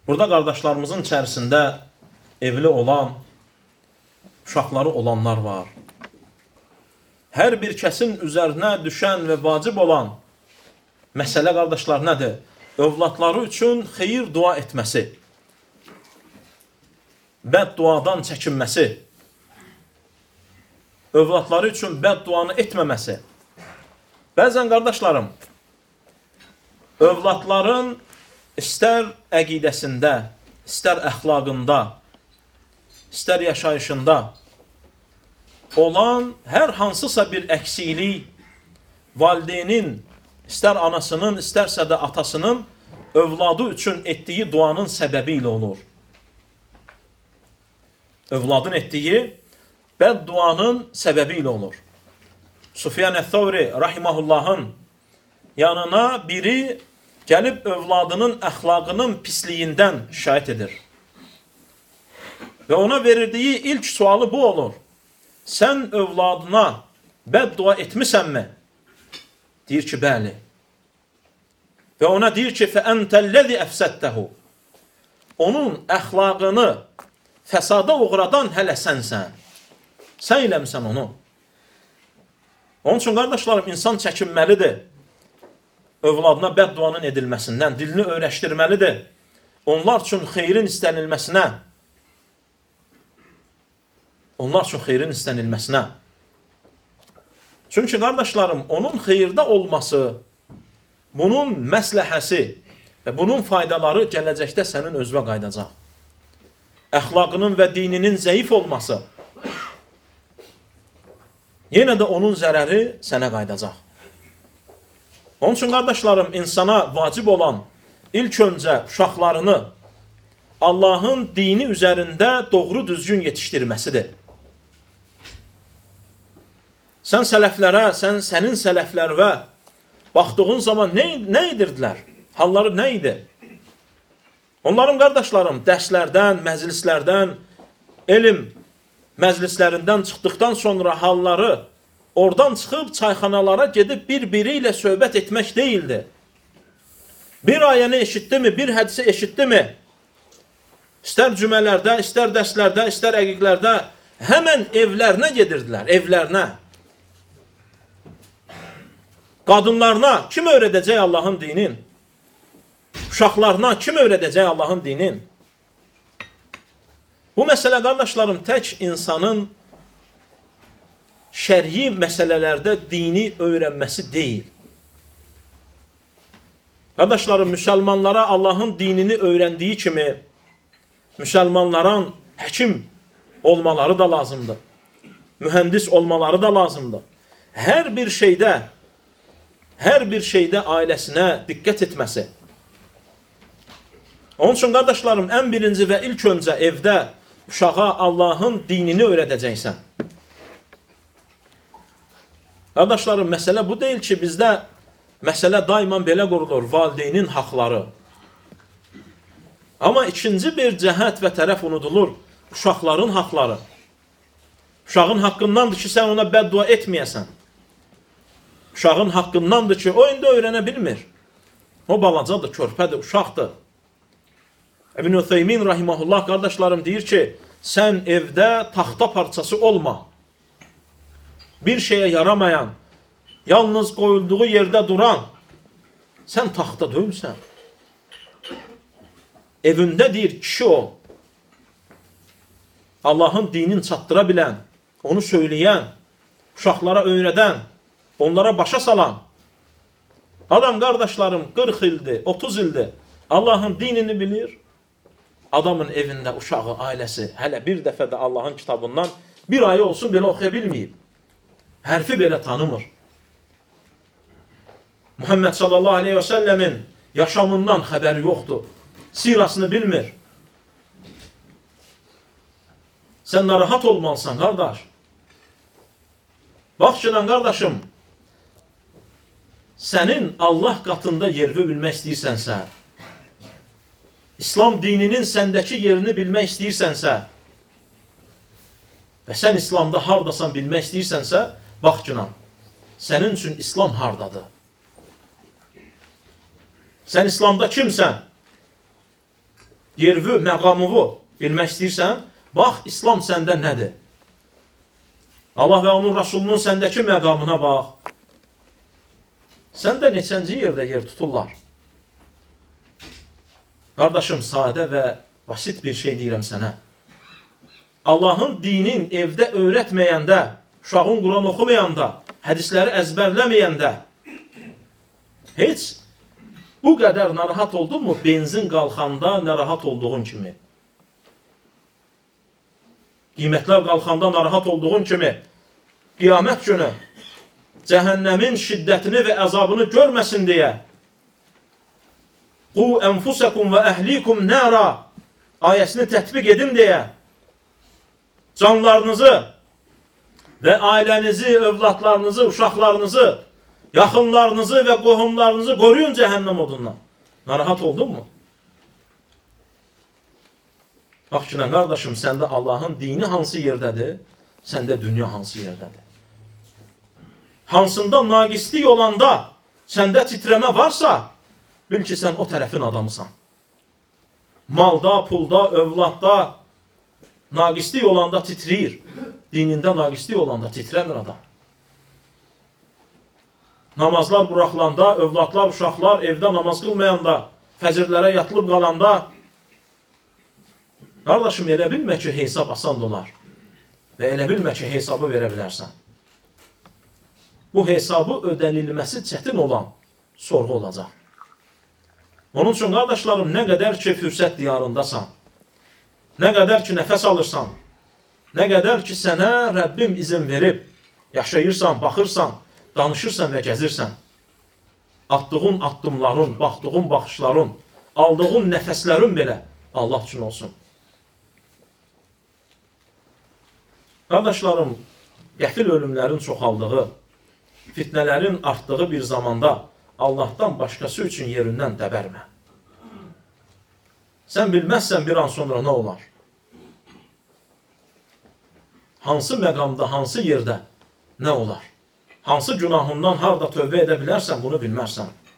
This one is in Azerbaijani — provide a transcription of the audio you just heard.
Burada qardaşlarımızın içərisində evli olan, uşaqları olanlar var. Hər bir kəsin üzərinə düşən və vacib olan məsələ, qardaşlar, nədir? Övladları üçün xeyir dua etməsi, bədduadan çəkinməsi, övladları üçün bədduanı etməməsi. Bəzən, qardaşlarım, övladların istər əqidəsində, istər əxlaqında, istər yaşayışında olan hər hansısa bir əksiklik valideynin, istər anasının, istərsə də atasının övladı üçün etdiyi duanın səbəbi ilə olur. Övladın etdiyi bədduanın səbəbi ilə olur. Sufyan əth-Thawri rahimahullahın yanına biri gəlib övladının əxlaqının pisliyindən şikayət edir. Və ona verildiyi ilk sualı bu olur. Sən övladına bəddua etmisənmi? Deyir ki, bəli. Və ona deyir ki, fəəntəlləzi əfsəttəhu. Onun əxlaqını fəsada uğradan hələ sənsən. Sən eləmsən onu. Onun üçün, qardaşlarım, insan çəkinməlidir. Övladına bədduanın edilməsindən, dilini öyrəşdirməlidir. Onlar üçün xeyrin istənilməsinə. Onlar üçün xeyrin istənilməsinə. Çünki, qardaşlarım, onun xeyirdə olması, bunun məsləhəsi və bunun faydaları gələcəkdə sənin özünə qaydacaq. Əxlaqının və dininin zəif olması, yenə də onun zərəri sənə qaydacaq. Onun üçün, qardaşlarım, insana vacib olan ilk öncə uşaqlarını Allahın dini üzərində doğru düzgün yetişdirməsidir. Sən sələflərə, sənin sələflərə baxdığın zaman nə edirdilər? Halları nə idi? Onların, qardaşlarım, dərslərdən, məclislərdən, elm məclislərindən çıxdıqdan sonra halları oradan çıxıb çayxanalara gedib bir-biri ilə söhbət etmək deyildi. Bir ayəni eşitdi mi, bir hədisi eşitdi mi? İstər cümələrdə, istər dərslərdə, istər əqiqlərdə həmən evlərinə gedirdilər, evlərinə. Qadınlarına kim öyrədəcək Allahın dinin? Uşaqlarına kim öyrədəcək Allahın dinin? Bu məsələ, qardaşlarım, tək insanın şər'i məsələlərdə dini öyrənməsi deyil. Qardaşlarım, müsəlmanlara Allahın dinini öyrəndiyi kimi, müsəlmanların həkim olmaları da lazımdır. Mühəndis olmaları da lazımdır. Hər bir şeydə ailəsinə diqqət etməsi. Onun üçün, qardaşlarım, ən birinci və ilk öncə evdə uşağa Allahın dinini öyrədəcəksən. Qardaşlarım, məsələ bu deyil ki, bizdə məsələ daima belə qurulur, valideynin haqları. Amma ikinci bir cəhət və tərəf unudulur, uşaqların haqları. Uşağın haqqındandır ki, sən ona bəddua etməyəsən. Uşağın haqqındandır ki, o indi öyrənə bilmir. O balacadır, körpədir, uşaqdır. İbn Ütheymin rahimahullah, qardaşlarım, deyir ki, sən evdə taxta parçası olma. Bir şeyə yaramayan, yalnız qoyulduğu yerdə duran, sən taxta döyülsən. Evində deyir, kişi o. Allahın dinini çatdıra bilən, onu söyləyən, uşaqlara öyrədən, onlara başa salan. Adam, qardaşlarım, 40 ildir, 30 ildir, Allahın dinini bilir. Adamın evində uşağı, ailəsi hələ bir dəfə də Allahın kitabından bir ayı olsun belə oxuya bilməyib. Hərfi belə tanımır. Muhammed sallallahu aleyhi və səlləmin yaşamından xəbəri yoxdur. Sirasını bilmir. Sən narahat olmalısan, qardaş. Bax ki, qardaşım, sənin Allah qatında yerini bilmək istəyirsənsə, İslam dininin səndəki yerini bilmək istəyirsənsə və sən İslamda hardasan bilmək istəyirsənsə, bax ki, sənin üçün İslam hardadır? Sən İslamda kimsən? yervi, məqamıvı bilmək istəyirsən, bax, İslam səndə nədir? Allah və onun Rasulunun səndəki məqamına bax. Səndə neçənci yerdə yer tuturlar? Qardaşım, sadə və basit bir şey deyirəm sənə. Allahın dinin evdə öyrətməyəndə, uşağın Quran oxumayanda, hədisləri əzbərləməyəndə heç bu qədər narahat oldun mu? Benzin qalxanda narahat olduğun kimi. Qiymətlər qalxanda narahat olduğun kimi. Qiyamət günü cəhənnəmin şiddətini və əzabını görməsin deyə Qu ənfusakum və əhlikum nəra ayəsini tətbiq edin deyə canlarınızı və ailənizi, övladlarınızı, uşaqlarınızı, yaxınlarınızı və qohumlarınızı qoruyun cəhənnəm odundan. Narahat oldun mu? Bax ki, qardaşım, səndə Allahın dini hansı yerdədir, səndə dünya hansı yerdədir? Hansında naqislik olanda səndə titrəmə varsa, bil ki, sən o tərəfin adamısan. Malda, pulda, övladda naqislik olanda titriyir. Dinində naqislik olanda titrəmir adam. Namazlar buraxılanda, övladlar, uşaqlar evdə namaz qılmayanda, fəcirlərə yatılıb qalanda, qardaşım, elə bilmə ki, hesab asan olar. Və elə bilmə ki, hesabı verə bilərsən. Bu hesabı ödənilməsi çətin olan sorğu olacaq. Onun üçün, qardaşlarım, nə qədər ki, fürsət diyarındasan, nə qədər ki, nəfəs alırsan, nə qədər ki, sənə Rəbbim izin verib, yaşayırsan, baxırsan, danışırsan və gəzirsən, attığın addımların, baxdığın baxışların, aldığın nəfəslərin belə Allah üçün olsun. Qardaşlarım, qəfil ölümlərin çoxaldığı, fitnələrin artdığı bir zamanda Allahdan başqası üçün yerindən dəbərmə. Sən bilməzsən bir an sonra nə olar? Hansı məqamda, hansı yerdə nə olar? Hansı günahından harda tövbə edə bilərsən, bunu bilmərsən.